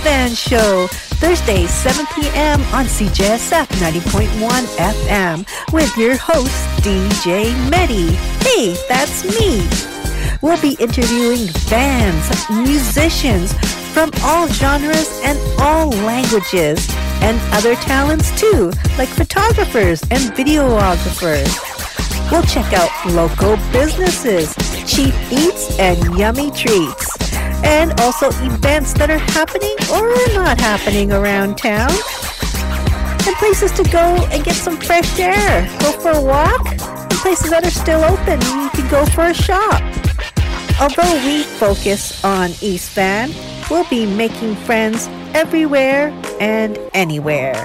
Band Show, Thursday, 7 p.m. on CJSF 90.1 FM with your host, DJ Medi. Hey, that's me. We'll be interviewing bands, musicians from all genres and all languages, and other talents too, like photographers and videographers. We'll check out local businesses, cheap eats, and yummy treats. And also events that are happening or not happening around town. And places to go and get some fresh air. Go for a walk. And places that are still open. You can go for a shop. Although we focus on East Van, we'll be making friends everywhere and anywhere.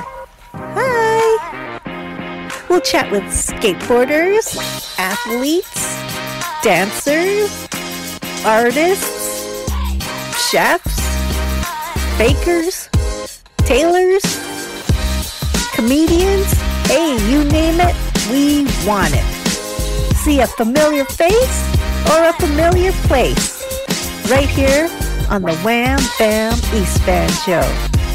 Hi! We'll chat with skateboarders, athletes, dancers, artists, chefs, bakers, tailors, comedians, hey, you name it, we want it. See a familiar face or a familiar place right here on the Wham Bam East Van Show.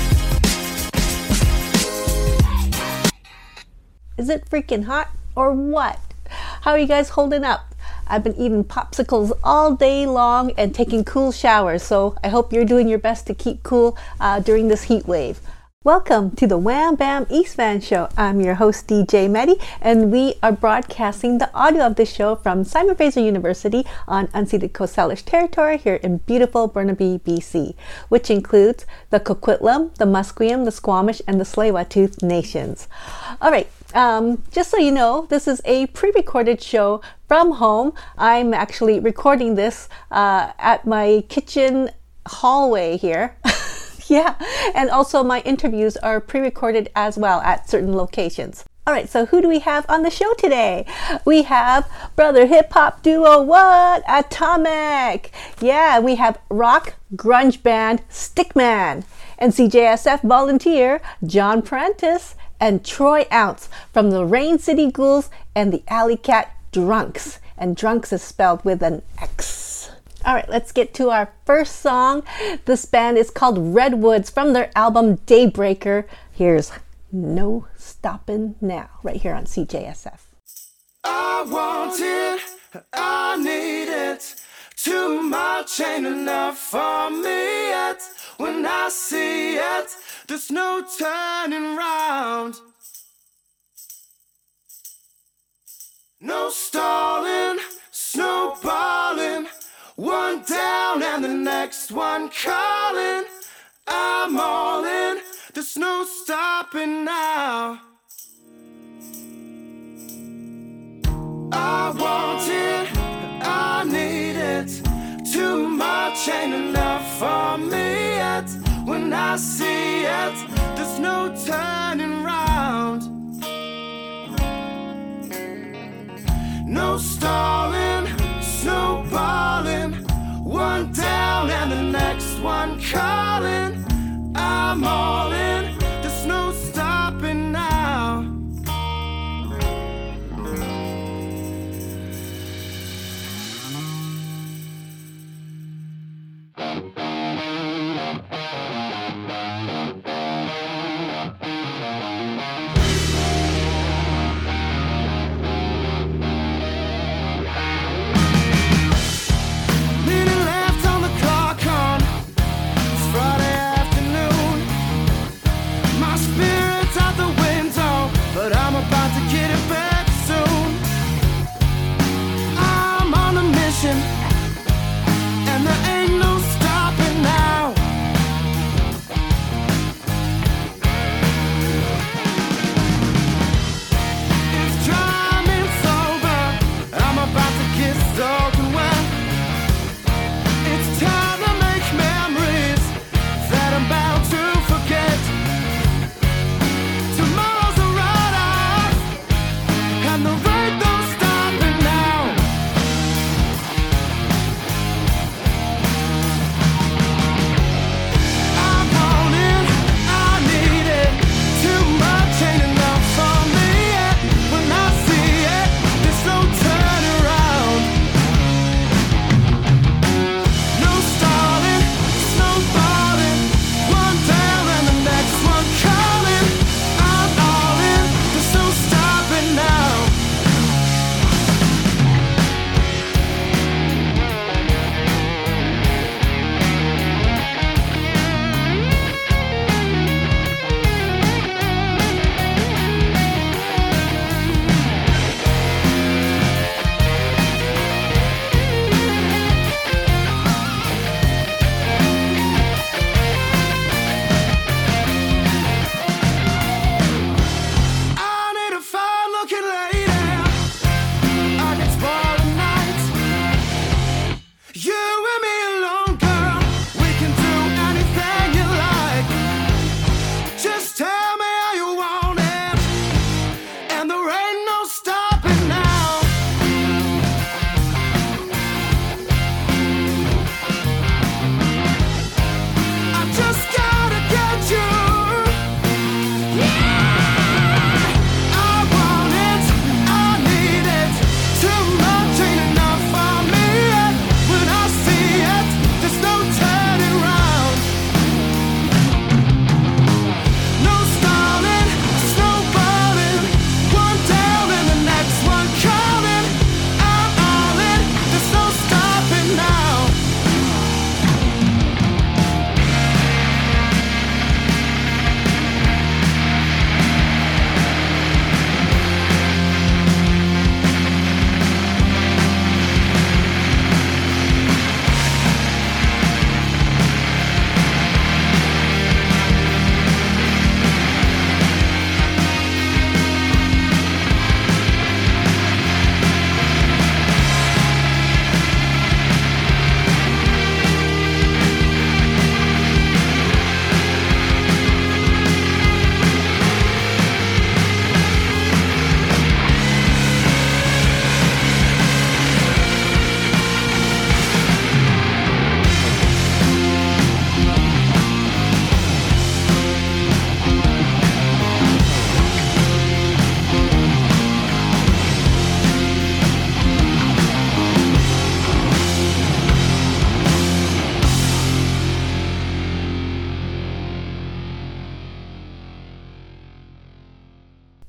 Is it freaking hot or what? How are you guys holding up? I've been eating popsicles all day long and taking cool showers, so I hope you're doing your best to keep cool during this heat wave. Welcome to the Wham Bam East Van Show. I'm your host, DJ Medi, and we are broadcasting the audio of this show from Simon Fraser University on unceded Coast Salish territory here in beautiful Burnaby, BC, which includes the Coquitlam, the Musqueam, the Squamish, and the Tsleil-Waututh nations. All right. Just so you know, this is a pre-recorded show from home. I'm actually recording this at my kitchen hallway here. Yeah, and also my interviews are pre-recorded as well at certain locations. All right, so who do we have on the show today? We have brother hip-hop duo, what? Atomic. Yeah, we have rock grunge band Stickman and CJSF volunteer John Prentice and Troy Ounce from the Rain City Ghouls and the Alley Cat Drunks. And Drunks is spelled with an X. All right, let's get to our first song. This band is called Redwoods from their album Daybreaker. Here's No Stoppin' Now, right here on CJSF. I want it, I need it. Too much ain't enough for me yet. When I see it, there's no turning round. No stalling, snowballing. One down and the next one calling. I'm all in, there's no stopping now. I want it, I need it. Too much ain't enough for me yet. When I see it, there's no turning round. No stalling, snowballing. One down and the next one calling. I'm all in, there's no stopping now.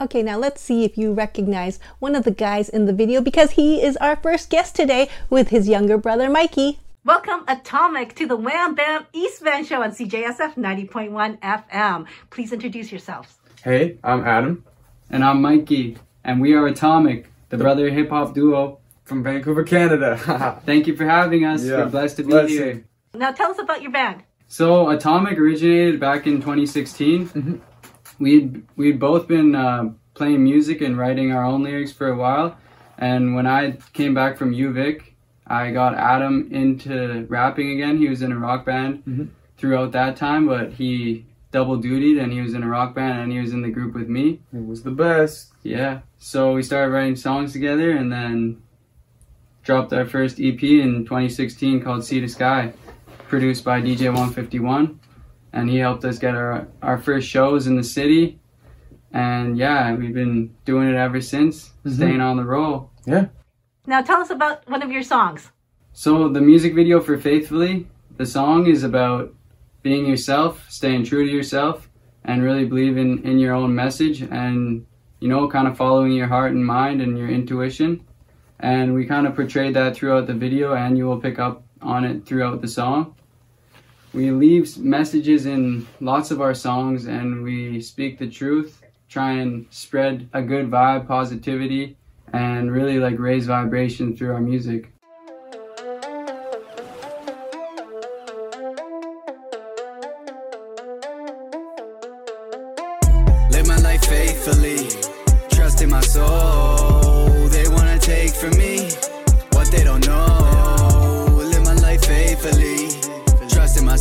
Okay, now let's see if you recognize one of the guys in the video because he is our first guest today with his younger brother, Mikey. Welcome, Atomic, to the Wham Bam East Van Show on CJSF 90.1 FM. Please introduce yourselves. Hey, I'm Adam. And I'm Mikey. And we are Atomic, the brother hip-hop duo From Vancouver, Canada. Thank you for having us. Yeah, We're blessed to be blessing. here. Now tell us about your band. So Atomic originated back in 2016. Mhm. We'd both been playing music and writing our own lyrics for a while. And when I came back from UVic, I got Adam into rapping again. He was in a rock band throughout that time, but he double dutied and he was in a rock band and he was in the group with me. It was the best. Yeah. So we started writing songs together and then dropped our first EP in 2016 called Sea to Sky, produced by DJ 151. And he helped us get our first shows in the city. And yeah, we've been doing it ever since, staying on the roll. Yeah. Now tell us about one of your songs. So the music video for Faithfully, the song is about being yourself, staying true to yourself, and really believing in your own message and, you know, kind of following your heart and mind and your intuition. And we kind of portrayed that throughout the video, and you will pick up on it throughout the song. We leave messages in lots of our songs, and we speak the truth, try and spread a good vibe, positivity, and really like raise vibration through our music. Live my life faithfully, trust in my soul. They wanna take from me what they don't know. Live my life faithfully, trust in my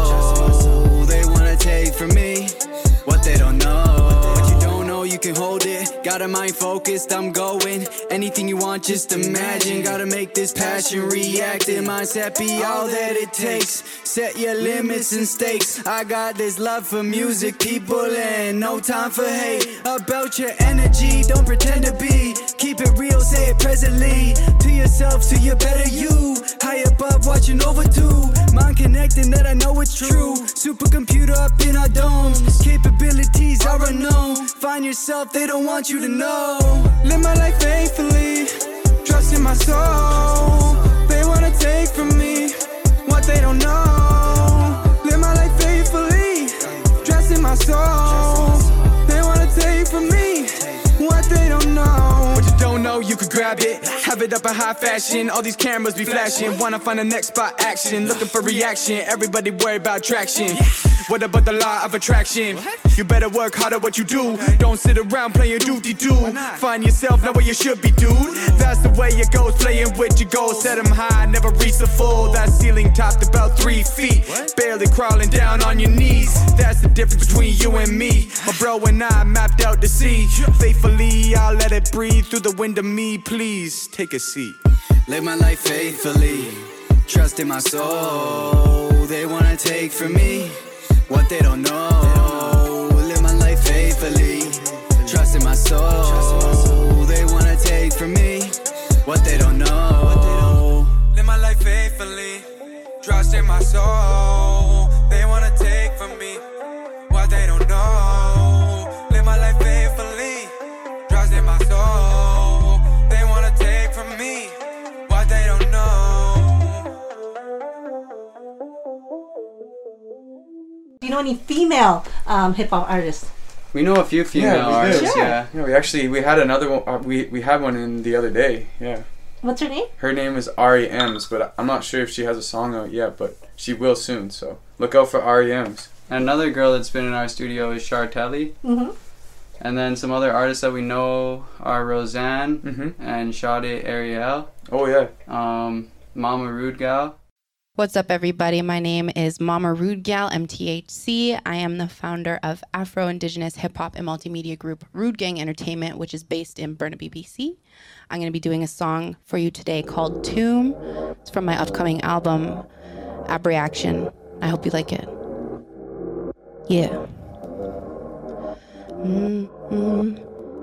soul. They wanna take from me what they don't know. What you don't know, you can hold it. Got a mind focused, I'm going. Anything you want, just imagine. Gotta make this passion react. And mindset be all that it takes. Set your limits and stakes. I got this love for music, people, and no time for hate. About your energy, don't pretend to be. Keep it real, say it presently. To yourself, to your better you. High above, watching over too. Mind connecting that I know it's true. Supercomputer up in our domes. Capabilities are unknown. Find yourself, they don't want you to know. Live my life faithfully, trust in my soul. They wanna take from me what they don't know. Live my life faithfully, trust in my soul. They wanna take from me what they don't know. What you don't know, you could grab it. Have it up in high fashion. All these cameras be flashing. Wanna find the next spot action. Looking for reaction. Everybody worry about traction. What about the law of attraction? You better work hard at what you do. Don't sit around playing doody-doo. Find yourself, know where you should be, dude. That's the way it goes, playing with your goals. Set them high, never reach the full. That ceiling topped about 3 feet. Barely crawling down on your knees. That's the difference between you and me. My bro and I mapped out the sea. Faithfully, I'll let it breathe through the wind of me. Please, take a seat. Live my life faithfully, trust in my soul. They wanna take from me what they don't know. Live my life faithfully, trust in my soul. They wanna take from me what they don't know. Live my life faithfully, trust in my soul. They wanna take from me what they don't know. Live my life faithfully, trust in my soul. They wanna take from me what they don't know. Do you know any female hip-hop artists? We know a few female we do. artists, Sure. yeah. Yeah, we had another one. We had one in the other day. Yeah. What's her name? Her name is Ari Ems, but I'm not sure if she has a song out yet, but she will soon, so look out for Ari Ems. And another girl that's been in our studio is Chartelli. Mm-hmm. And then some other artists that we know are Roseanne and Sade Ariel, Oh, yeah. Mama Rude Gal. What's up, everybody? My name is Mama Rude Gal, MTHC. I am the founder of Afro-Indigenous hip-hop and multimedia group Rude Gang Entertainment, which is based in Burnaby, BC. I'm going to be doing a song for you today called Tomb. It's from my upcoming album, Abreaction. I hope you like it. Yeah.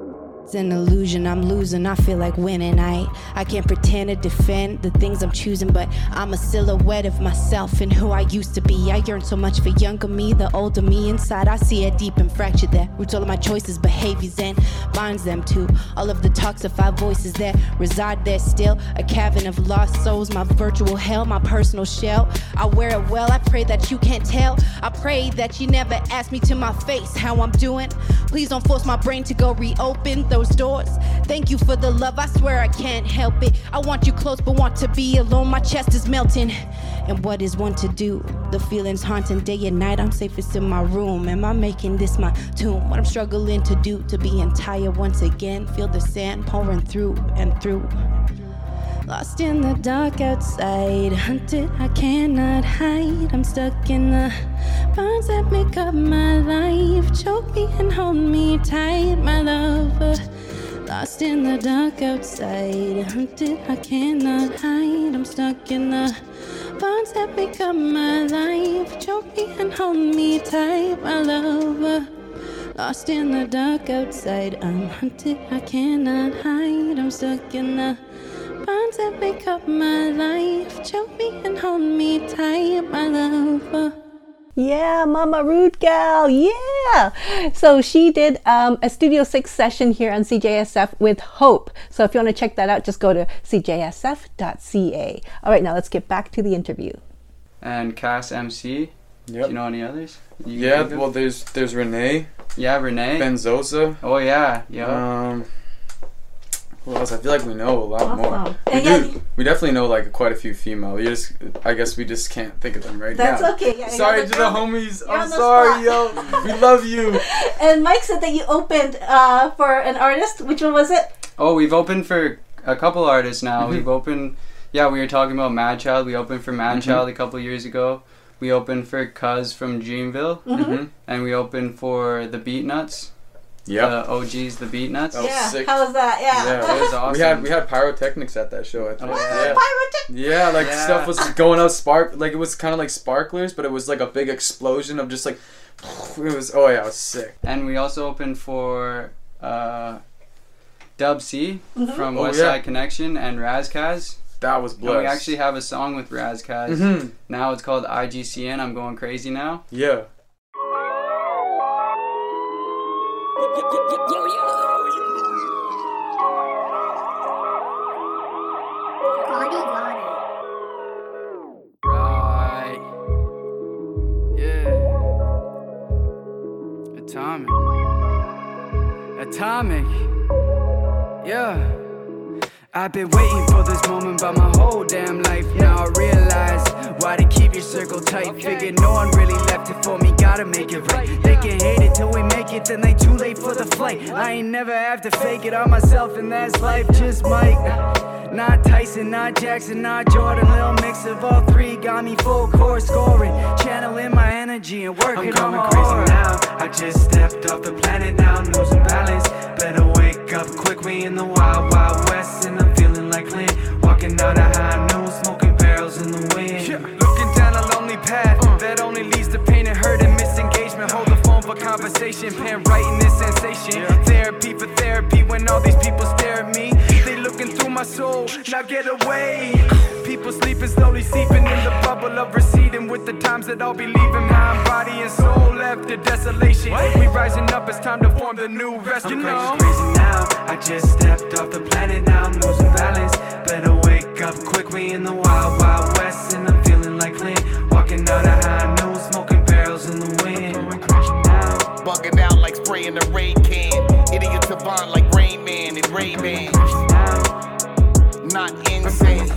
It's an illusion, I'm losing, I feel like winning. I can't pretend to defend the things I'm choosing, but I'm a silhouette of myself and who I used to be. I yearn so much for younger me, the older me. Inside I see a deep and fractured that roots all of my choices, behaviors, and binds them to all of the toxified voices that reside there still. A cavern of lost souls, my virtual hell, my personal shell. I wear it well, I pray that you can't tell. I pray that you never ask me to my face how I'm doing. Please don't force my brain to go reopen those doors. Thank you for the love, I swear I can't help it. I want you close but want to be alone, my chest is melting. And what is one to do? The feelings haunting day and night, I'm safest in my room. Am I making this my tomb? What I'm struggling to do to be entire once again. Feel the sand pouring through and through. Lost in the dark outside, hunted I cannot hide. I'm stuck in the bonds that make up my life. Choke me and hold me tight, my lover. Lost in the dark outside, hunted I cannot hide. I'm stuck in the bonds that make up my life. Choke me and hold me tight, my lover. Lost in the dark outside, I'm hunted, I cannot hide. I'm stuck in the bonds that make up my life. Choke me and hold me tight, my lover. Yeah, Mama Rude Gal, yeah. So she did a Studio 6 session here on CJSF with Hope. So if you want to check that out, just go to cjsf.ca. All right, now let's get back to the interview. And Cass MC. Yep. Do you know any others? Well, there's Renee. Yeah, Renee. Benzosa. Oh yeah, yeah. Who else? I feel like we know a lot more. Awesome. We definitely know like quite a few female. I guess we just can't think of them right That's now. okay. Yeah, sorry to the homies. You're on I'm the sorry, spot. yo. We love you. And Mike said that you opened for an artist. Which one was it? Oh, we've opened for a couple artists now. We've opened. Yeah, we were talking about Mad Child. We opened for Mad Child a couple years ago. We opened for Cuz from Dreamville, and we opened for the Beat Nuts. Yeah. The OGs, the Beat Nuts. That was sick. How was that? Yeah. It was awesome. We had pyrotechnics at that show. I think. Pyrotechnics. Like stuff was going out like it was kind of like sparklers, but it was like a big explosion of just like it was. Oh yeah, it was sick. And we also opened for Dub C from Oh, West yeah. Side Connection and Razkaz. That was And blessed. we actually have a song with Razkaz. Now it's called IGCN. I'm going crazy now. Yeah. Right. Yeah. Atomic. Yeah. I've been waiting for this moment by my whole damn life. Now I realize why to keep your circle tight. Figure no one really left it for me, gotta make it right. They can hate it till we make it, then they too late for the flight. I ain't never have to fake it on myself, and that's life, just Mike. Not Tyson, not Jackson, not Jordan. Little mix of all three got me full court scoring. Channeling my energy and working on my crazy aura. now. I just stepped off the planet now, I'm losing balance. Better wake up quick, we in the wild, wild west. And I'm feeling like Clint, walking down a high noon, smoking barrels in the wind. Looking down a lonely path that only leads to pain and hurt and misengagement. Hold the phone for conversation, pen writing this sensation. Therapy for therapy when all these people stare at me. They looking through my soul, now get away. People sleeping, slowly seeping in the bubble of receding. With the times that I'll be leaving, mind, body, and soul left to desolation. We rising up, it's time to form the new rest. You know, crazy now. I just stepped off the planet, now I'm losing balance. Better wake up quick, we in the wild, wild west. And I'm feeling like Clint, walking out a high noon, smoking barrels in the wind. Bugging out like spraying the rain can. Idiot savant like Rain Man and Ray-Ban. Not insane.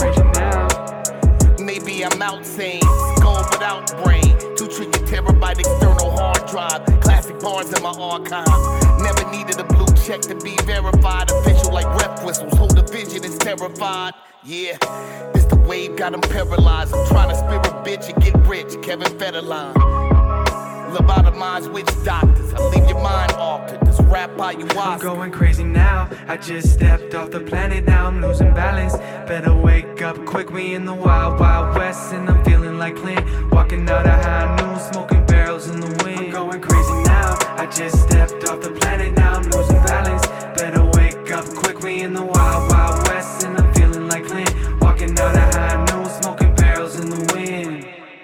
Maybe I'm outsane. Gone without brain. 2 trillion terabyte external hard drive. Classic bars in my archive. Never needed a blue check to be verified. Official like rep whistles. Hold the vision is terrified. Yeah, this the wave got him paralyzed. I'm trying to spear a bitch and get rich. Kevin Federline. Lobotomized witch doctors. I leave your mind altered. This rap by you I'm going crazy now. I just stepped off the planet, now I'm losing balance. Better wake up quick, we in the wild, wild west. And I'm feeling like Clint, walking out a high noon, smoking barrels in the wind. I'm going crazy now. I just stepped off the planet, now I'm losing balance. Better wake up quick, we in the wild, wild west, and I'm feeling like Clint. Walking out of high noon, smoking barrels in the wind.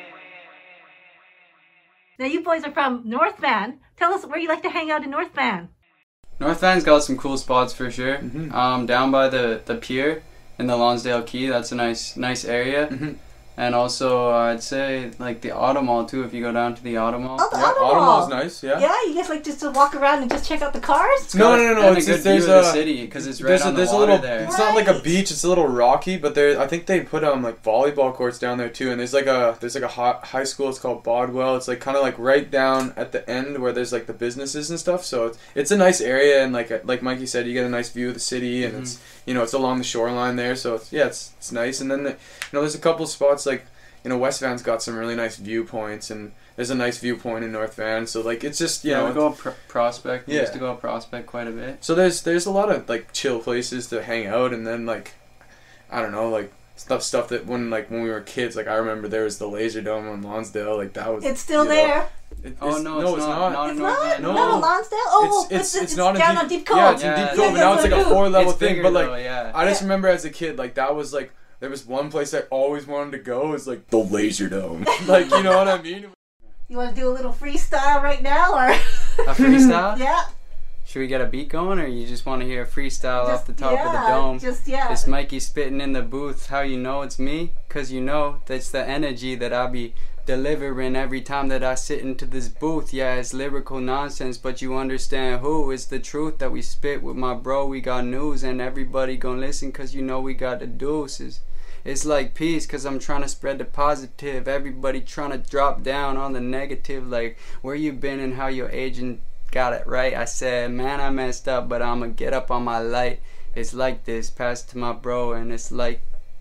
Now you boys are from North Van. Tell us where you like to hang out in North Van. North Van's got some cool spots for sure. Down by the pier in the Lonsdale Quay, that's a nice area. And also, I'd say like the Auto Mall too. If you go down to the Auto Mall, Oh, the Yeah, Auto Auto Mall. Mall's nice, yeah. Yeah, you guys like just to walk around and just check out the cars? No. and It's a good there's view of the a city because it's right there's on the there's a water little. there. It's not like a Right. beach. It's a little rocky, but there. I think they put like volleyball courts down there too. And there's like a high school. It's called Bodwell. It's like kind of like right down at the end where there's like the businesses and stuff. So it's a nice area, and like Mikey said, you get a nice view of the city, and it's it's along the shoreline there. So it's nice. And then there's a couple spots like. West Van's got some really nice viewpoints, and there's a nice viewpoint in North Van. So like it's just we go up Prospect. We Yeah. used to go up Prospect quite a bit. So there's a lot of like chill places to hang out, and then like I don't know, like stuff that when we were kids, like I remember there was the Laser Dome on Lonsdale, like that was. It's still there. Oh no, it's not. Not in It's North not? Van. No. Not on Lonsdale? Oh, it's not down a on Deep deep. Cove. Yeah, it's in Yeah, Deep Cove. yeah, But now it's like a yeah. 4-level It's thing. bigger But like though, yeah. I just remember as a kid, like that was like there was one place I always wanted to go is like the Laser Dome. Like you know what I mean? You want to do a little freestyle right now, or? A freestyle? Yeah. Should we get a beat going, or you just want to hear a freestyle off the top of the yeah, dome? Yeah. It's Mikey spitting in the booth. How you know it's me? 'Cause that's the energy that I be delivering every time that I sit into this booth. Yeah, it's lyrical nonsense, but you understand who? It's the truth that we spit with my bro. We got news, and everybody gon' listen 'cause we got the deuces. It's like peace, 'cause I'm trying to spread the positive. Everybody trying to drop down on the negative, like where you been and how your agent got it right. I said, man, I messed up, but I'ma get up on my light. It's like this, pass it to my bro, and it's like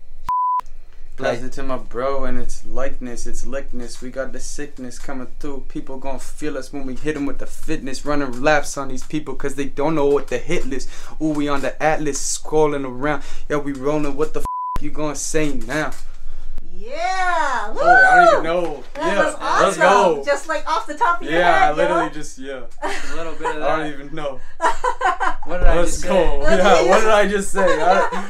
Pass it to my bro, and it's likeness, it's lickness. We got the sickness coming through. People gon' feel us when we hit them with the fitness. Running laps on these people cause they don't know what the hit list. Ooh, we on the atlas scrolling around. Yeah, we rolling. What the you gonna say now? Yeah. Woo! Holy, I don't even know. That was awesome. Let's go. Just like off the top of your Yeah, head. I literally yo. just a little bit of that. I don't even know. What did I Let's just go. say? Yeah, what did I just say?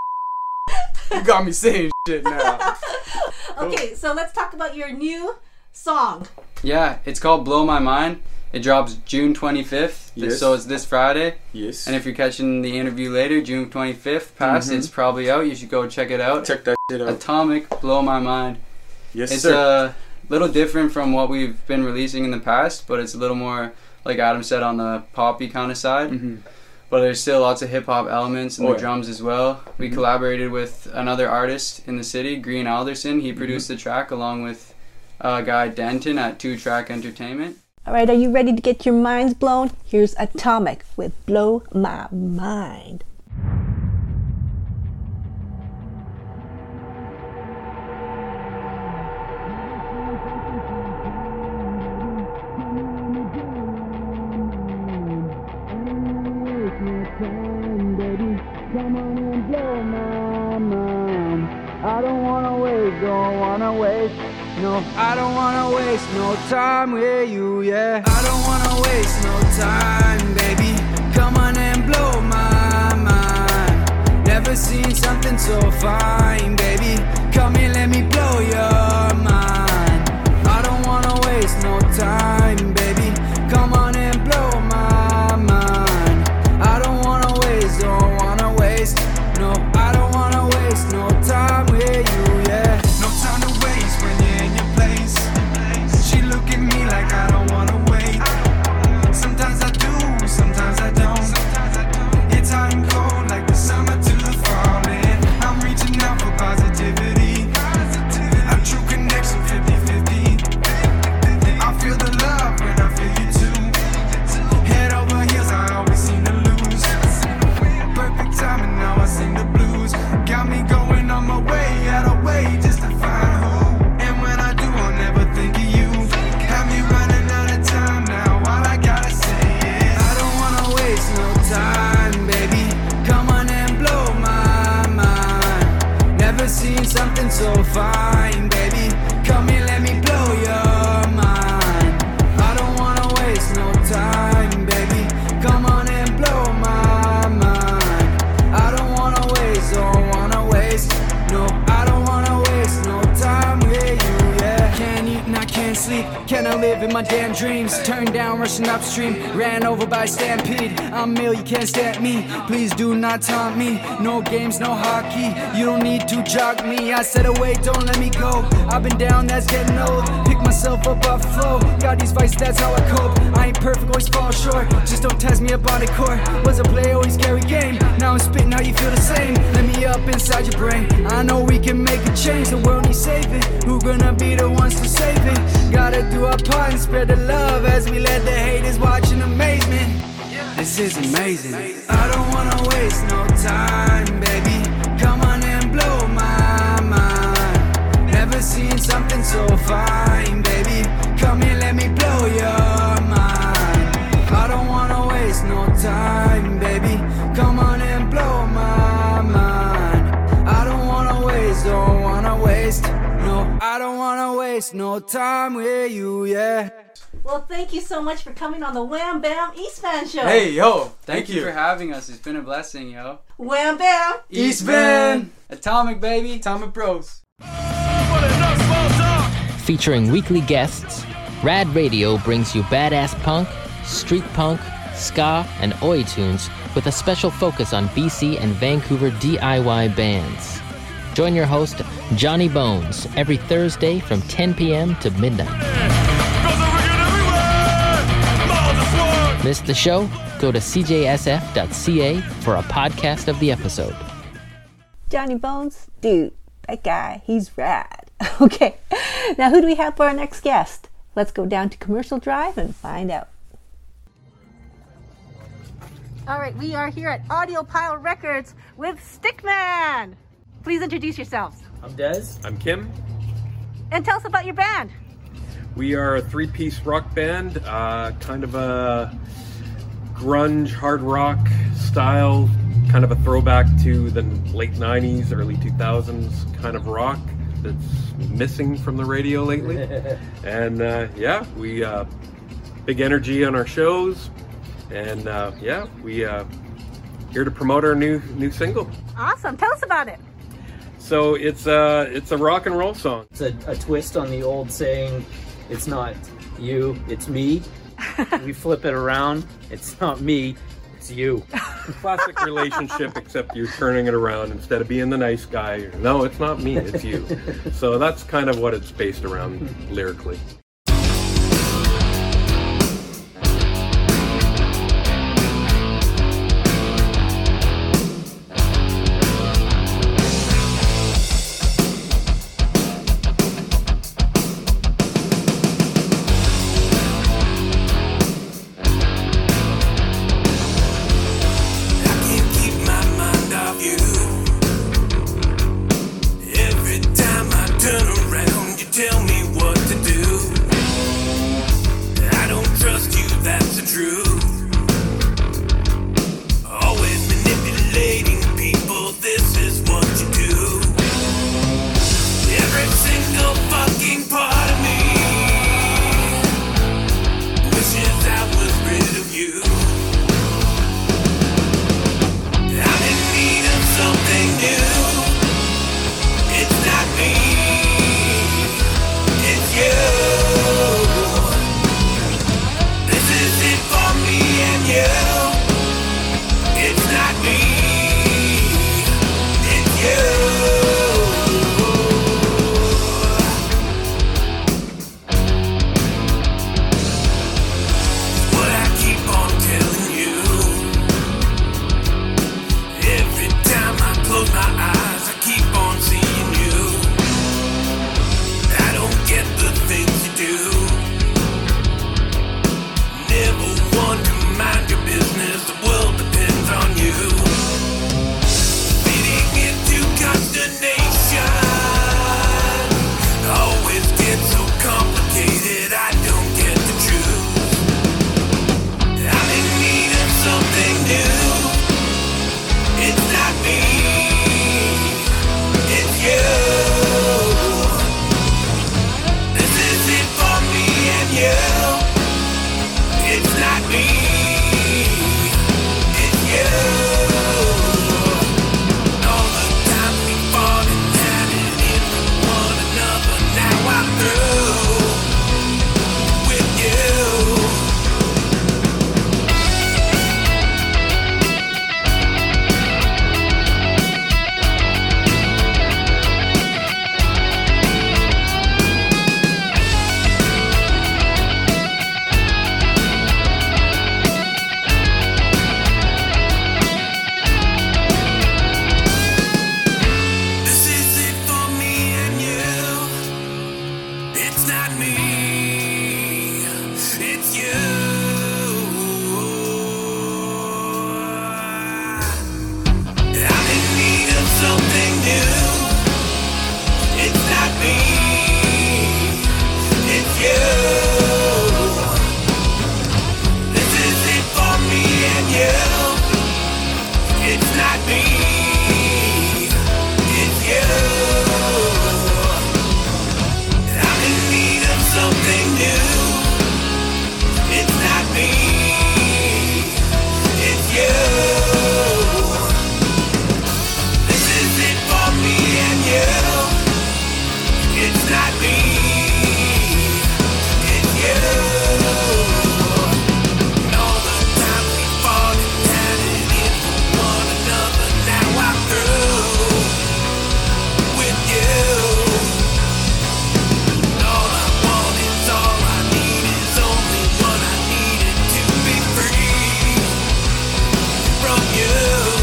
You got me saying shit now. Okay, so let's talk about your new song. Yeah, it's called Blow My Mind. It drops June 25th, Yes. so it's this Friday. Yes. And if you're catching the interview later, June 25th past, it's probably out. You should go check it out. check that shit out. Atomic, Blow My Mind. Yes, It's sir. a little different from what we've been releasing in the past, but it's a little more, like Adam said, on the poppy kind of side. But there's still lots of hip hop elements in Oh, the yeah. drums as well. We collaborated with another artist in the city, Green Alderson. He produced the track along with a guy Denton at 2 Track Entertainment. All right, are you ready to get your minds blown? Here's Atomic with Blow My Mind. Come on and blow my mind. I don't wanna waste, don't wanna waste. No, I don't wanna waste no time with you, yeah. I don't wanna waste no time, baby. Come on and blow my mind. Never seen something so fine, baby. Come here, let me blow your mind. I don't wanna waste no time, baby. Come on and blow my mind. I don't wanna waste, don't wanna waste. No, I don't wanna waste no time with you, yeah. No time to waste when you're in your place. She look at me like I don't wanna wait. Sometimes I do, sometimes I don't. It's hot and cold like the summer to the fall, man. I'm reaching out for positivity. A true connection, 50-50. I feel the love when I feel you too. Head over heels, I always seem to lose. Perfect timing, now I sing the blues. Got me going on my way, out of way just to find who. And when I do, I'll never think of you. Have me running out of time now. All I gotta say is I don't wanna waste no time, baby. Come on and blow my mind. Never seen something so fine, baby. Come here, let me blow your mind. I don't wanna waste no time, baby. Come on and blow my mind. sleep, can I live in my damn dreams? Turned down, rushing upstream, ran over by a stampede. I'm ill, you can't stand me, please do not taunt me. No games, no hockey, you don't need to jog me. I said away, don't let me go, I've been down, that's getting old. Pick myself up off the flow, got these vices, that's how I cope. I ain't perfect, always fall short, just don't test me up on the court. Was a player, always carry game, now I'm spitting how you feel the same. Let me up inside your brain, I know we can make a change. The world needs saving, who gonna be the ones to save it? Gotta do our part and spread the love as we let the haters watch in amazement. This is amazing. I don't wanna waste no time, baby. Come on and blow my mind. Never seen something so fine, baby. Come here, let me blow your mind. I don't wanna waste no time, baby. Come on and blow my mind. I don't wanna waste, don't wanna waste. No, I don't wanna waste no time with you, yeah. Well, thank you so much for coming on the Wham Bam Eastman Show. Hey, yo, thank you for having us. It's been a blessing, yo. Wham Bam Eastman! Atomic, baby. Atomic Bros. Featuring weekly guests, Rad Radio brings you badass punk, street punk, ska, and oi tunes with a special focus on BC and Vancouver DIY bands. Join your host, Johnny Bones, every Thursday from 10 p.m. to midnight. Missed the show? Go to cjsf.ca for a podcast of the episode. Johnny Bones, dude, that guy, he's rad. Okay, now who do we have for our next guest? Let's go down to Commercial Drive and find out. All right, we are here at Audiopile Records with Stickman. Please introduce yourselves. I'm Dez. I'm Kim. And tell us about your band. We are a three-piece rock band, kind of a grunge, hard rock style, kind of a throwback to the late 90s, early 2000s kind of rock that's missing from the radio lately. And yeah, we big energy on our shows, and yeah, we here to promote our new single. Awesome, tell us about it. So it's a rock and roll song. It's a twist on the old saying, it's not you, it's me. We flip it around, it's not me, it's you. Classic relationship, except you're turning it around. Instead of being the nice guy, no, it's not me, it's you. So that's kind of what it's based around lyrically. me. It's you. This is it for me and you. It's not me. It's you. I'm in need of something new. It's not me. It's you. This is it for me and you. It's not me. It's you. And all the time we fought and had it in for one another. Now I'm through with you. And all I want is all I need is only what I needed to be free from you.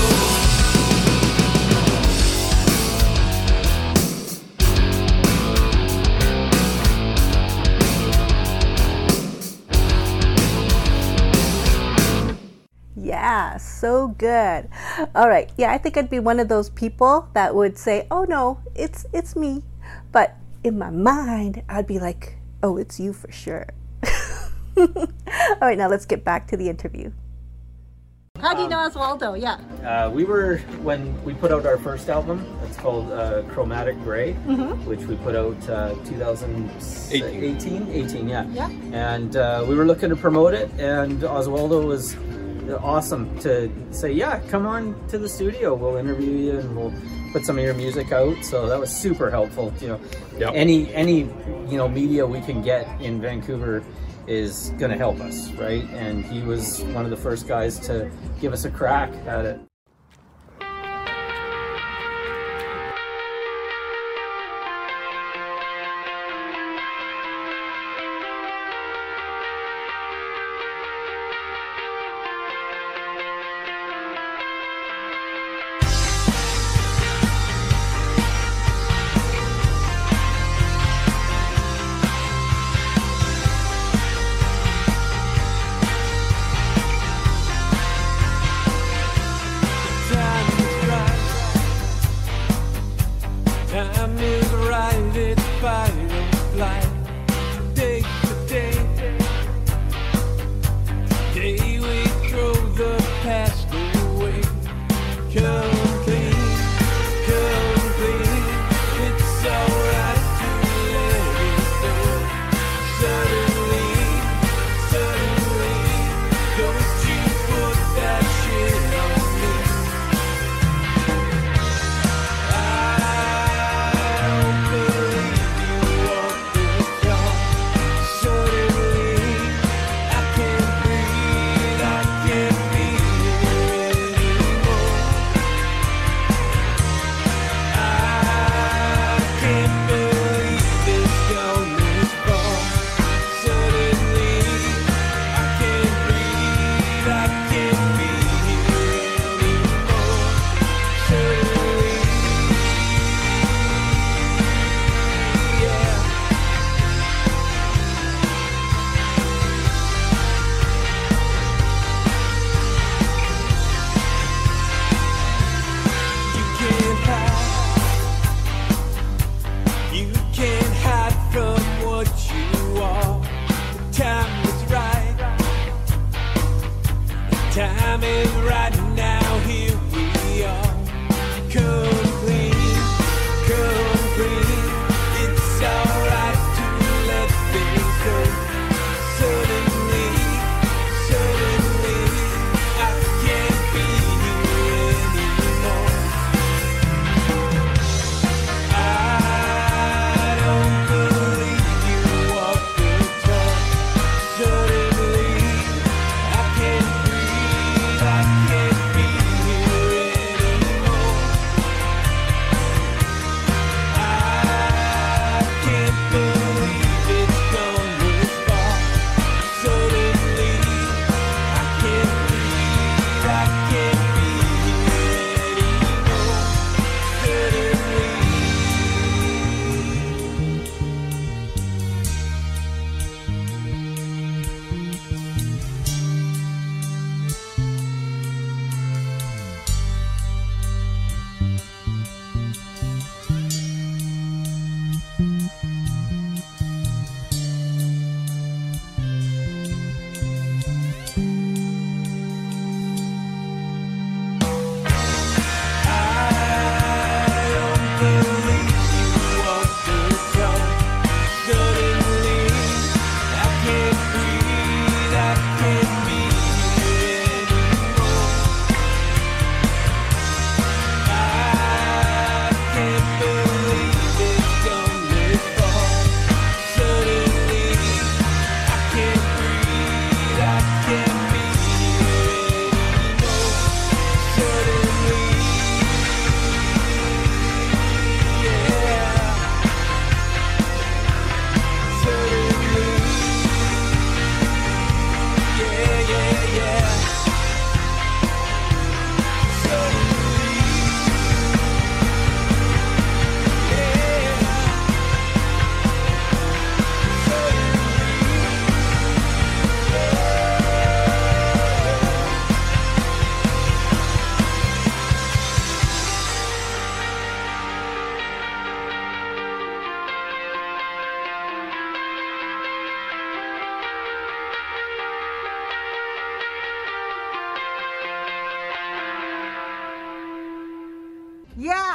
Yeah, so good. All right. Yeah, I think I'd be one of those people that would say, "Oh no, it's me." But in my mind, I'd be like, "Oh, it's you for sure." All right, now let's get back to the interview. How do you know Oswaldo? Yeah. We were, when we put out our first album, it's called Chromatic Gray, which we put out 2018, yeah. And we were looking to promote it, and Oswaldo was awesome to say, yeah, come on to the studio, we'll interview you and we'll put some of your music out. So that was super helpful. You know, any media we can get in Vancouver is going to help us, right? And he was one of the first guys to give us a crack at it.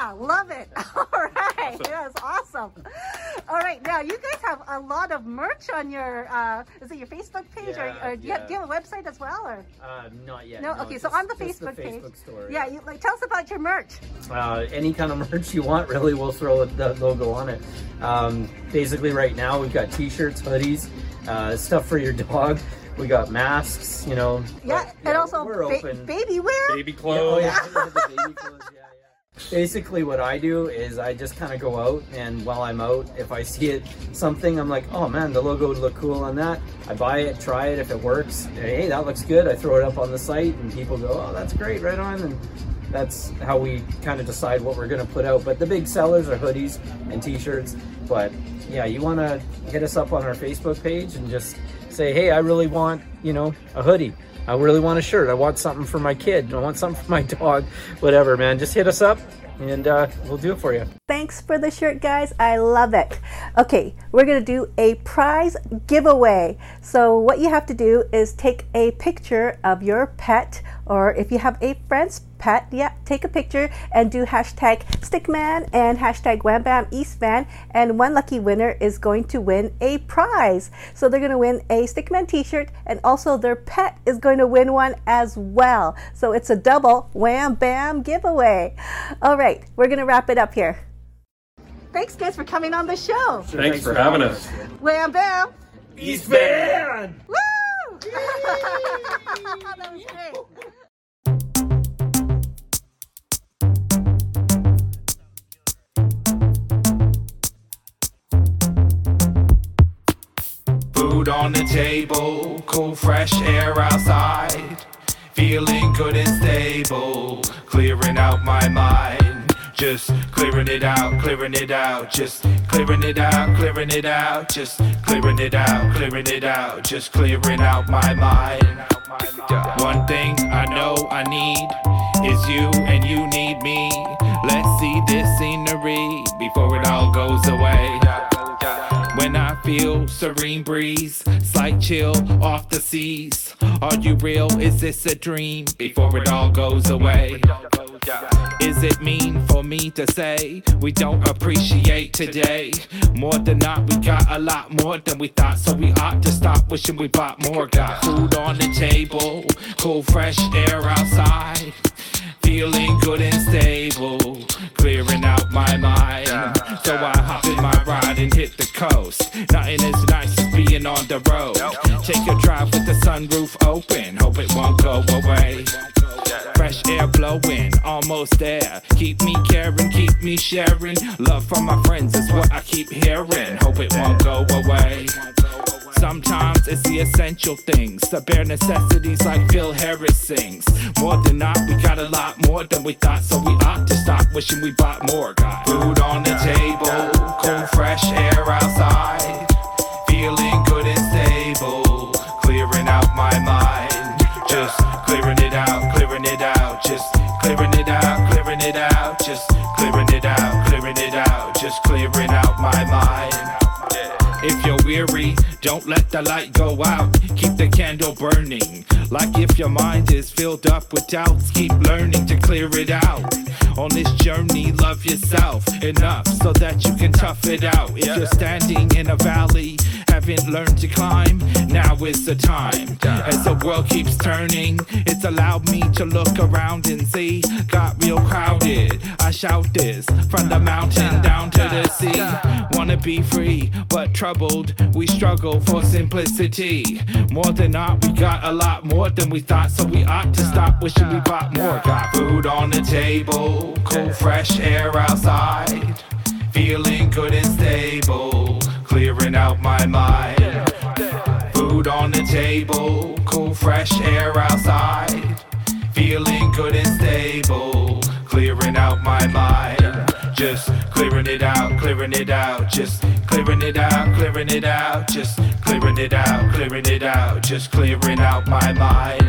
Yeah, love it. All right, that's awesome. All right, now you guys have a lot of merch on your, is it your Facebook page, or do you have a website as well, or? Not yet. No, okay, so on the Facebook page. Store. Yeah, tell us about your merch. Any kind of merch you want, really, we'll throw the logo on it. Basically, right now we've got T-shirts, hoodies, stuff for your dog. We got masks, Yeah, and also we're open. Baby baby wear. clothes. Baby clothes, Basically, what I do is I just kind of go out, and while I'm out, if I see something, I'm like, oh man, the logo would look cool on that. I buy it, try it. If it works, hey, that looks good. I throw it up on the site, and people go, oh, that's great, right on. And that's how we kind of decide what we're going to put out. But the big sellers are hoodies and T-shirts. But yeah, you want to hit us up on our Facebook page and just say, hey, I really want, a hoodie. I really want a shirt. I want something for my kid. I want something for my dog. Whatever, man. Just hit us up and we'll do it for you. Thanks for the shirt, guys. I love it. Okay, we're going to do a prize giveaway. So what you have to do is take a picture of your pet, or if you have a friend's pet, take a picture and do hashtag Stickman and hashtag WhamBamEastman, and one lucky winner is going to win a prize. So they're going to win a Stickman t-shirt, and also their pet is going to win one as well. So it's a double Wham Bam giveaway. All right, we're going to wrap it up here. Thanks, guys, for coming on the show. Thanks for having us. Wham Bam Eastman! Woo! That was great. Food on the table, cool fresh air outside, feeling good and stable, clearing out my mind, just clearing it out, just clearing it out, just clearing it out, just clearing out my mind. One thing I know I need is you, and you need me. Let's see this scenery before it all goes away. When I feel serene breeze, slight chill off the seas. Are you real? Is this a dream? Before it all goes away. Is it mean for me to say we don't appreciate today? More than not, we got a lot more than we thought, so we ought to stop wishing we bought more. Got food on the table, cool fresh air outside, feeling good and stable, clearing out my mind. So I hop in my ride and hit the coast. Nothing as nice as being on the road. Take a drive with the sunroof open, hope it won't go away. Fresh air blowing, almost there. Keep me caring, keep me sharing. Love from my friends is what I keep hearing. Hope it won't go away. Sometimes it's the essential things, the bare necessities like Phil Harris sings. More than not, we got a lot more than we thought, so we ought to stop wishing we bought more. Got food on the table, cool fresh air outside, feeling good and stable, clearing out my mind. Just clearing it out, just clearing it out, just clearing it out, just clearing out my mind. If you're weary, don't let the light go out. Keep the candle burning. Like if your mind is filled up with doubts, keep learning to clear it out. On this journey, love yourself enough so that you can tough it out. If you're standing in a valley, haven't learned to climb, now is the time. As the world keeps turning, it's allowed me to look around and see. Got real crowded, I shout this from the mountain down to the sea. Wanna be free, but troubled, we struggle for simplicity. More than not, we got a lot more than we thought, so we ought to stop wishing we bought more. Got food on the table, cool fresh air outside, feeling good and stable, clearing out my mind. Food on the table, cool fresh air outside, feeling good and stable, clearing out my mind. Just clearing it out, just clearing it out, just clearing it out, just clearing out my mind.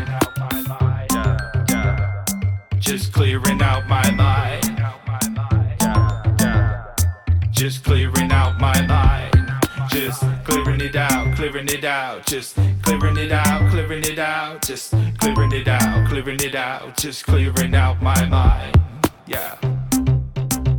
Just clearing out my mind. Just clearing out my mind. Just clearing it out, just clearing it out, just clearing it out, just clearing out my mind. Yeah.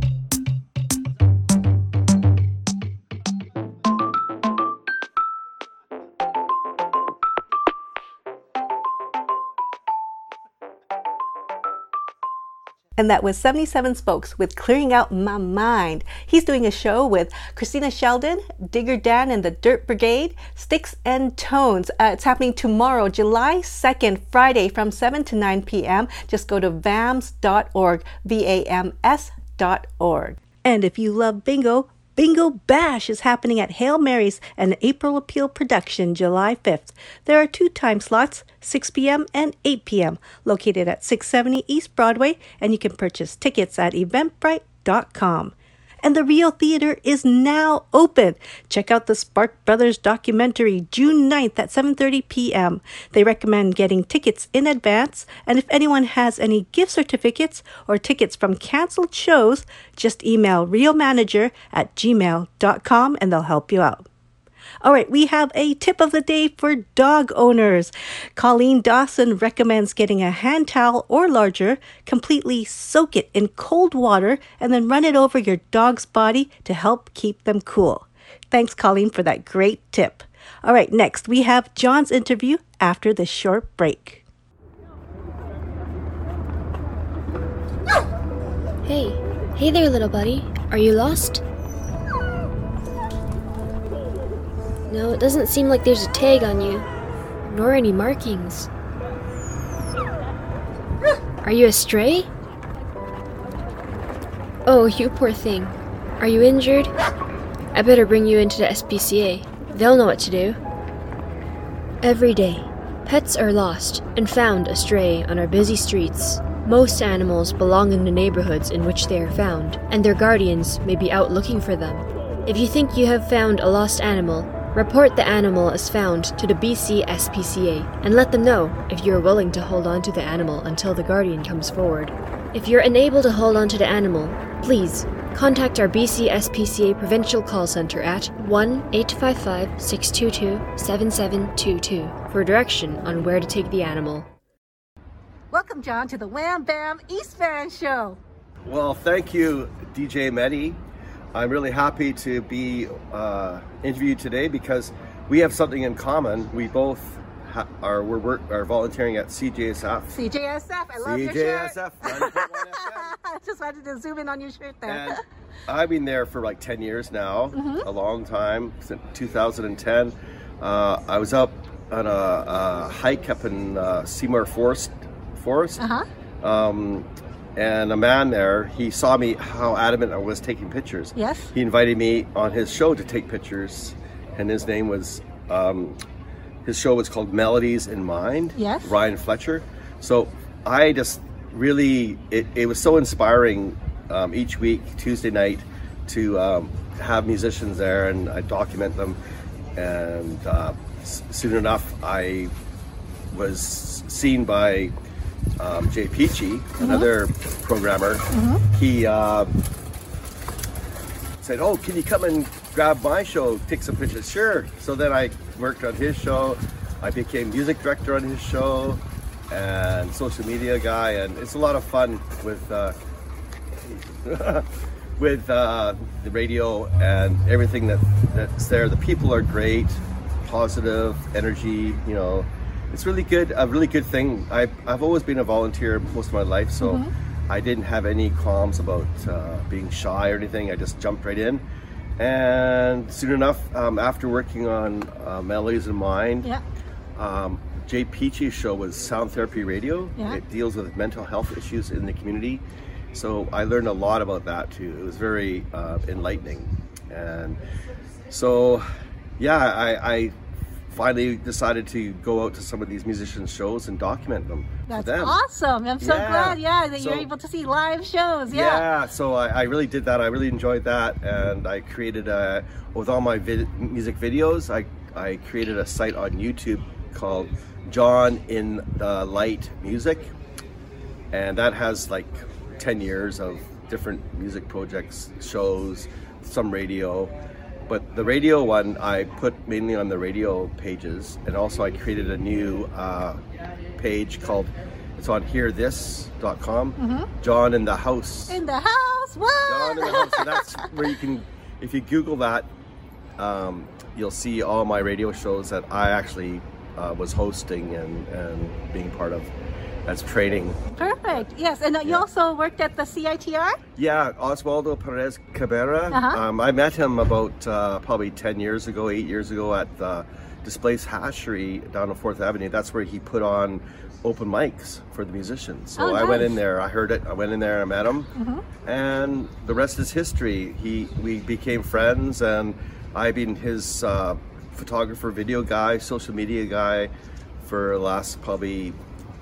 And that was 77 Spokes with Clearing Out My Mind. He's doing a show with Christina Sheldon, Digger Dan and the Dirt Brigade, Sticks and Tones. It's happening tomorrow, July 2nd, Friday from 7 to 9 p.m. Just go to vams.org, VAMS.org. And if you love bingo, Bingo Bash is happening at Hail Mary's, an April Appeal production, July 5th. There are 2 time slots, 6 p.m. and 8 p.m., located at 670 East Broadway, and you can purchase tickets at eventbrite.com. And the Rio Theater is now open. Check out the Spark Brothers documentary June 9th at 7:30 p.m. They recommend getting tickets in advance, and if anyone has any gift certificates or tickets from canceled shows, just email riomanager@gmail.com and they'll help you out. All right, we have a tip of the day for dog owners. Colleen Dawson recommends getting a hand towel or larger, completely soak it in cold water, and then run it over your dog's body to help keep them cool. Thanks, Colleen, for that great tip. All right, next we have John's interview after this short break. Hey there, little buddy. Are you lost? No, it doesn't seem like there's a tag on you, nor any markings. Are you a stray? Oh, you poor thing. Are you injured? I better bring you into the SPCA. They'll know what to do. Every day, pets are lost and found astray on our busy streets. Most animals belong in the neighborhoods in which they are found, and their guardians may be out looking for them. If you think you have found a lost animal, report the animal as found to the BC SPCA and let them know if you are willing to hold on to the animal until the guardian comes forward. If you're unable to hold on to the animal, please contact our BC SPCA Provincial Call Centre at 1-855-622-7722 for direction on where to take the animal. Welcome, John, to the Wham Bam East Van Show. Well, thank you, DJ Mehdi. I'm really happy to be interviewed today because we have something in common. We both are volunteering at CJSF. CJSF, I love your shirt. CJSF. I just wanted to zoom in on your shirt there. And I've been there for like 10 years now, a long time, since 2010. I was up on a hike up in Seymour Forest. And a man there, he saw me, how adamant I was taking pictures. Yes. He invited me on his show to take pictures, and his name was, his show was called Melodies in Mind. Yes. Ryan Fletcher. So I just really, it was so inspiring each week, Tuesday night, to have musicians there, and I document them. And soon enough, I was seen by Jay Peachy, another programmer. He said, "Oh, can you come and grab my show, take some pictures?" Sure. So then I worked on his show. I became music director on his show and social media guy, and it's a lot of fun with with the radio and everything that's there. The people are great, positive energy, you know. It's really good, a really good thing. I've always been a volunteer most of my life, so I didn't have any qualms about being shy or anything. I just jumped right in. And soon enough, after working on Melodies in Mind, Jay Peachy's show was Sound Therapy Radio. It deals with mental health issues in the community. So I learned a lot about that too. It was very enlightening. And so, yeah, I finally decided to go out to some of these musicians' shows and document them. That's for them. Awesome. I'm so glad, that you're able to see live shows. Yeah, so I really did that. I really enjoyed that. And I created with all my music videos, I created a site on YouTube called John in the Light Music. And that has like 10 years of different music projects, shows, some radio. But the radio one I put mainly on the radio pages, and also I created a new page called, it's on hearthis.com, John in the House. In the house, what? John in the House, so that's where you can, if you Google that, you'll see all my radio shows that I actually was hosting and being part of. as training. Perfect. Yes, and you also worked at the CITR? Yeah, Osvaldo Perez Cabrera. Uh-huh. I met him about probably 8 years ago at the Displaced Hatchery down on 4th Avenue. That's where he put on open mics for the musicians. So I went in there, I heard it, I went in there, I met him, and the rest is history. We became friends, and I've been his photographer, video guy, social media guy for the last probably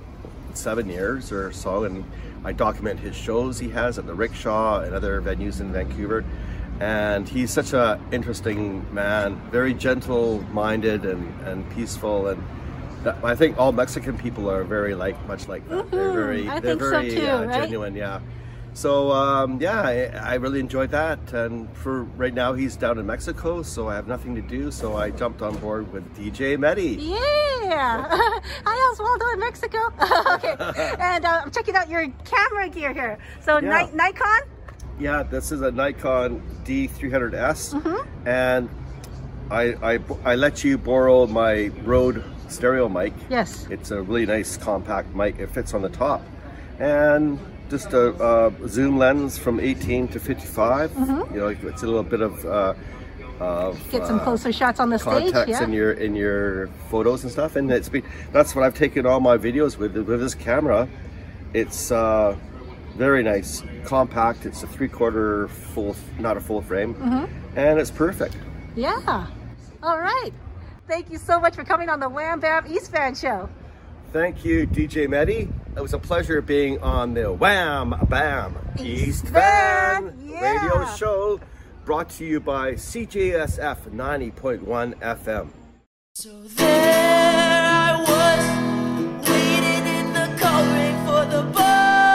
7 years or so, and I document his shows he has at the Rickshaw and other venues in Vancouver. And he's such an interesting man, very gentle-minded and peaceful, and I think all Mexican people are very much like that. They're very genuine, yeah. So I really enjoyed that, and for right now he's down in Mexico, so I have nothing to do, so I jumped on board with DJ Medi. Yeah! Hi Osvaldo in Mexico. Okay, and I'm checking out your camera gear here. So Nikon? Yeah, this is a Nikon D300S, and I let you borrow my Rode stereo mic. Yes. It's a really nice compact mic. It fits on the top, and just a zoom lens from 18 to 55. You know, it's a little bit of get some closer shots on the stage. Context in your photos and stuff, and that's what I've taken all my videos with this camera. It's very nice, compact. It's a 3/4 full, not a full frame, and it's perfect. Yeah. All right. Thank you so much for coming on the Wham Bam East Van Show. Thank you, DJ Medi. It was a pleasure being on the Wham Bam East Van radio show, brought to you by CJSF 90.1 FM. So there I was, waiting in the cold rain for the bus.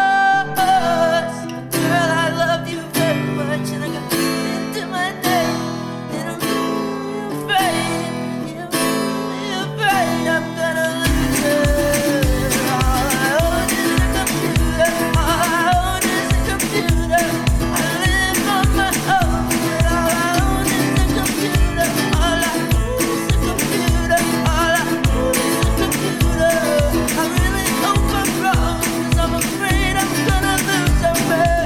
Girl, I love you very much, and I got feet into my neck, and I'm really afraid, I'm gonna lose her. All I own is a computer, all I own is a computer. I live on my own, but all I own is a computer. All I own is a computer, all I own is a computer. I really hope I'm wrong, 'cause I'm afraid I'm gonna lose her.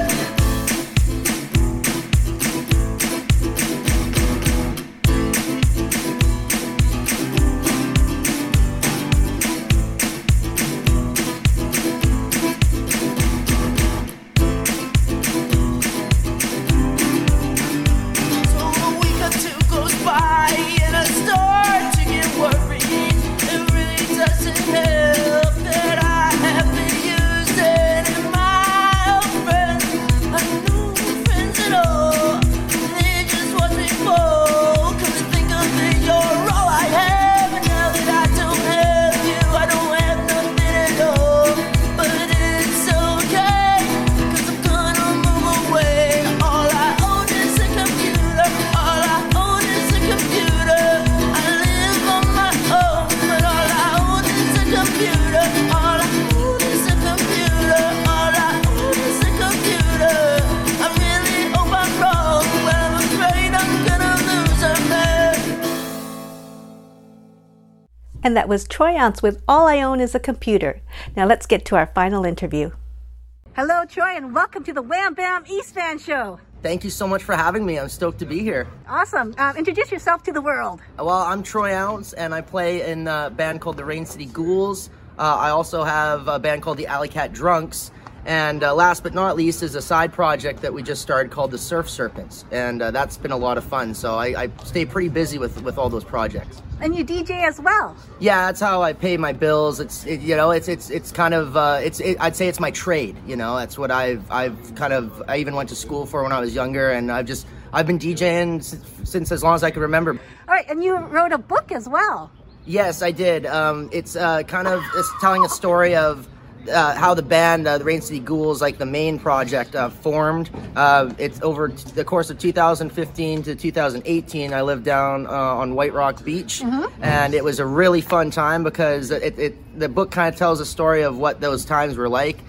By and I start to get worried. It really doesn't help that I have been using my old friends. I no friends at all. They just watch me fall. Come to think of it, you're all I have. And now that I don't have you, I don't have nothing at all. But it's okay, 'cause I'm gonna move away. All I own is a computer. All I own is a computer. I live on my own, but all I own is a computer. All I own is a computer. All I own is a computer. I really hope I'm wrong, but I'm afraid I'm gonna lose her, man. And that was Troy Ounce with All I Own is a Computer. Now let's get to our final interview. Hello, Troy, and welcome to the Wham Bam East Van Show. Thank you so much for having me. I'm stoked to be here. Awesome. Introduce yourself to the world. Well, I'm Troy Ounce, and I play in a band called the Rain City Ghouls. I also have a band called the Alley Cat Drunks. And last but not least is a side project that we just started called the Surf Serpents. And that's been a lot of fun. So I stay pretty busy with all those projects. And you DJ as well. Yeah, that's how I pay my bills. It's kind of I'd say it's my trade. You know, that's what I even went to school for when I was younger, and I've been DJing since as long as I can remember. All right, and you wrote a book as well. Yes, I did. It's telling a story of how the band, the Rain City Ghouls, like the main project, formed. It's over the course of 2015 to 2018. I lived down on White Rock Beach, and it was a really fun time because the book kind of tells a story of what those times were like.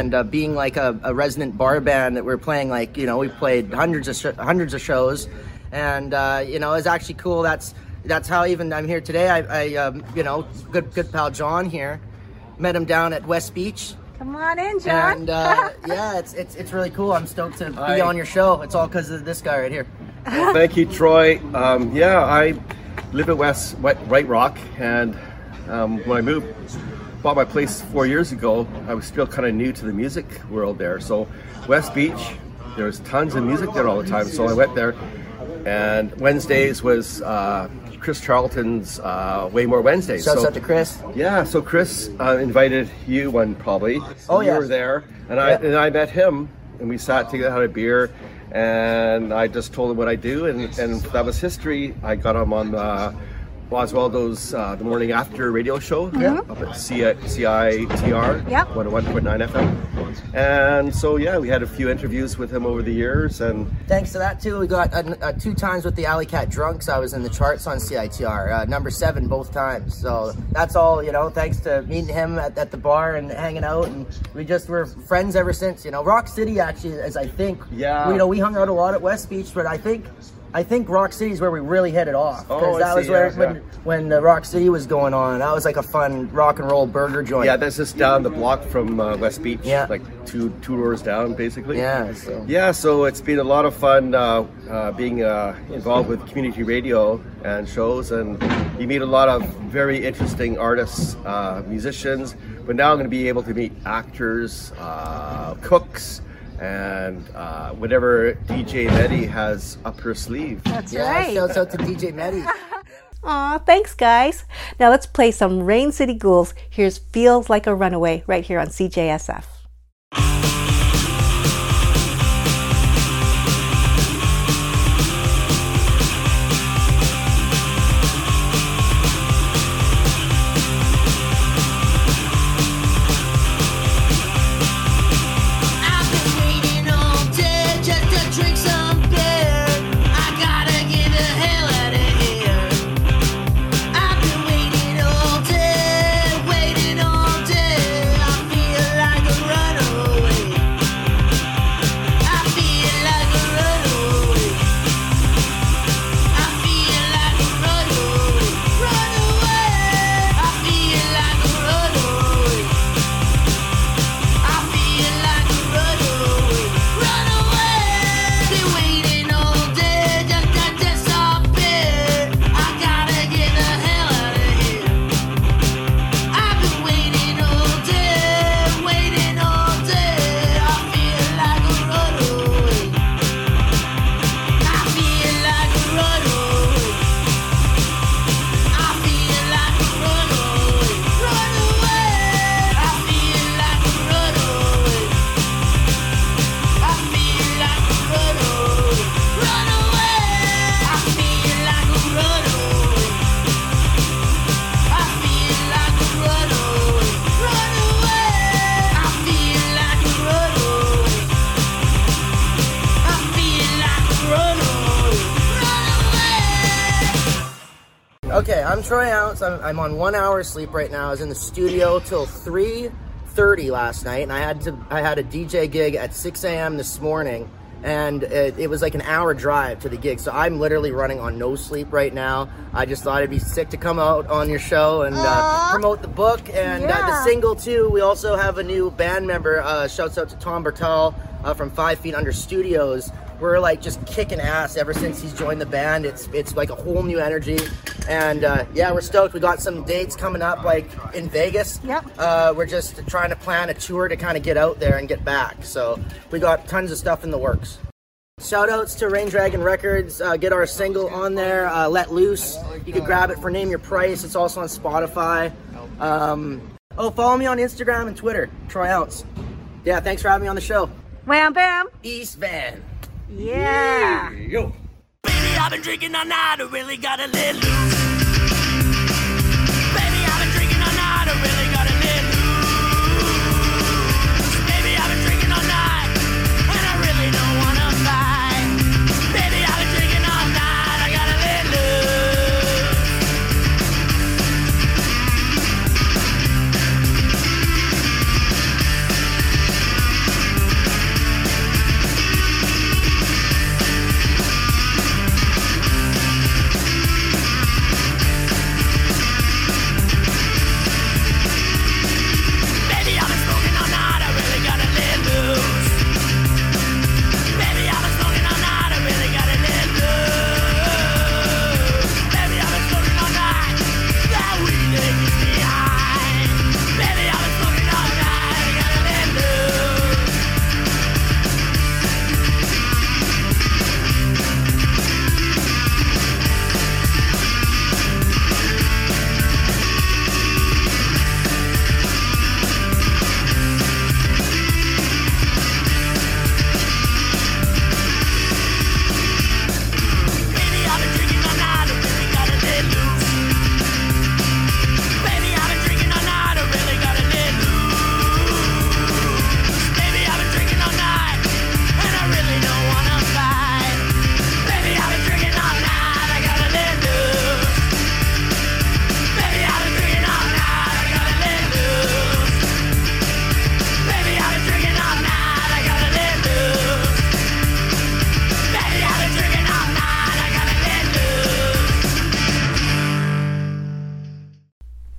and being like a resident bar band that we're playing, like, you know, we played hundreds of shows, and you know, it's actually cool. That's how even I'm here today. I you know, good pal John here, met him down at West Beach. Come on in, John. And yeah, it's really cool. I'm stoked to be on your show. It's all because of this guy right here. Well, thank you, Troy. Yeah, I live at White Rock, and when I bought my place 4 years ago, I was still kind of new to the music world there. So West Beach, there's tons of music there all the time. So I went there, and Wednesdays was Chris Charlton's Way More Wednesdays. Shouts out to Chris. Yeah, so Chris invited you one probably. Oh, you yeah. were there, and I met him, and we sat together, had a beer, and I just told him what I do, and that was history. I got him on Oswaldo's The Morning After radio show up at CITR, 101.9 FM. And so, yeah, we had a few interviews with him over the years. And thanks to that, too, we got 2 times with the Alley Cat Drunks. I was in the charts on CITR, number 7 both times. So that's all, you know, thanks to meeting him at the bar and hanging out. And we just were friends ever since, you know. Rock City, actually, as I think, you know, we hung out a lot at West Beach, but I think Rock City is where we really hit it off. Because that was where when the Rock City was going on. That was like a fun rock and roll burger joint. Yeah, that's just down the block from West Beach. Yeah. Like two doors down, basically. Yeah. So it's been a lot of fun being involved with community radio and shows. And you meet a lot of very interesting artists, musicians. But now I'm going to be able to meet actors, cooks, and whatever DJ Medi has up her sleeve. That's right. Shouts out to DJ Medi. Aw, thanks, guys. Now let's play some Rain City Ghouls. Here's Feels Like a Runaway right here on CJSF. Okay, I'm Troy Ounce. I'm on 1 hour sleep right now. I was in the studio till 3:30 last night, and I had a DJ gig at 6 a.m. this morning, and it was like an hour drive to the gig. So I'm literally running on no sleep right now. I just thought it'd be sick to come out on your show and promote the book and the single too. We also have a new band member. Shouts out to Tom Bertal from 5 Feet Under Studios. We're like just kicking ass ever since he's joined the band. It's like a whole new energy, and yeah, we're stoked. We got some dates coming up, like in Vegas. We're just trying to plan a tour to kind of get out there and get back. So we got tons of stuff in the works. Shout outs to Rain Dragon Records. Get our single on there, Let Loose. You can grab it for Name Your Price. It's also on Spotify. Follow me on Instagram and Twitter, Troy Ounce. Yeah, thanks for having me on the show. Wham bam. East Van. Yeah. Yo. Baby, I've been drinking all night, I really gotta let loose. Baby, I've been drinking all night, I really gotta let loose. Baby, I've been drinking all night, and I really don't wanna fight. Baby, I've been drinking all night, I gotta let loose.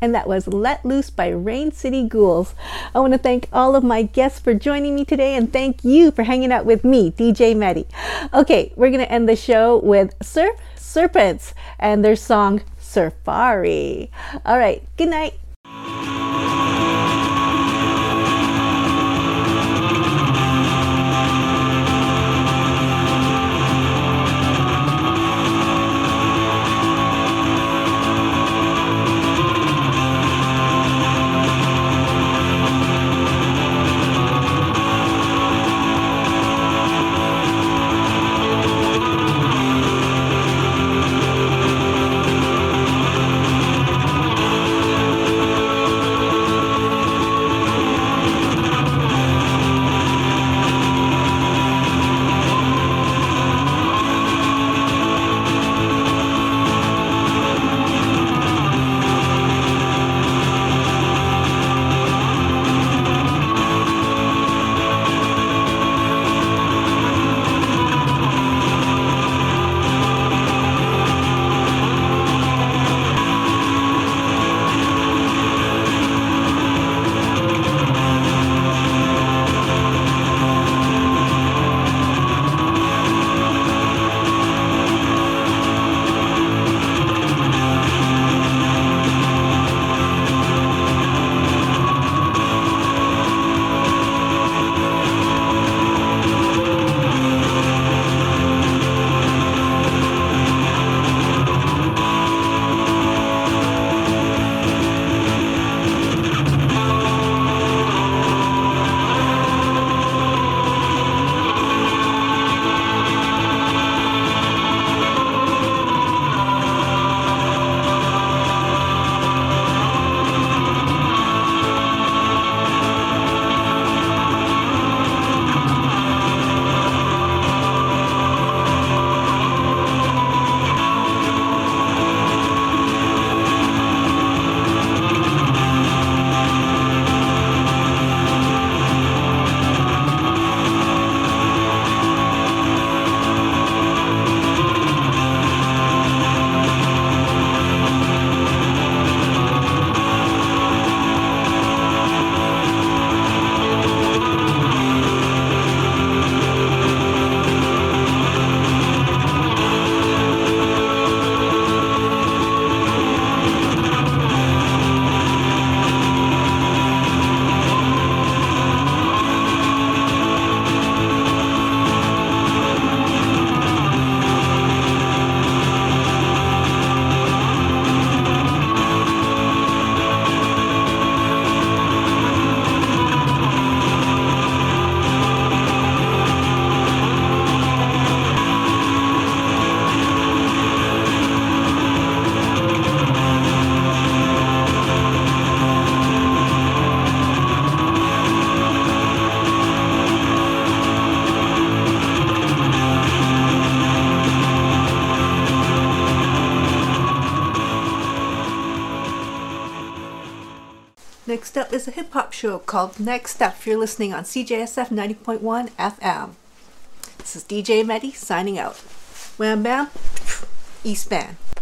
and that was Let Loose by Rain City Ghouls. I want to thank all of my guests for joining me today, and thank you for hanging out with me, DJ Medi. Okay, we're going to end the show with Surf Serpents and their song Surfari. All right, good night. Next up is a hip-hop show called Next Up. You're listening on CJSF 90.1 FM. This is DJ Medi signing out. Wham bam, East Band.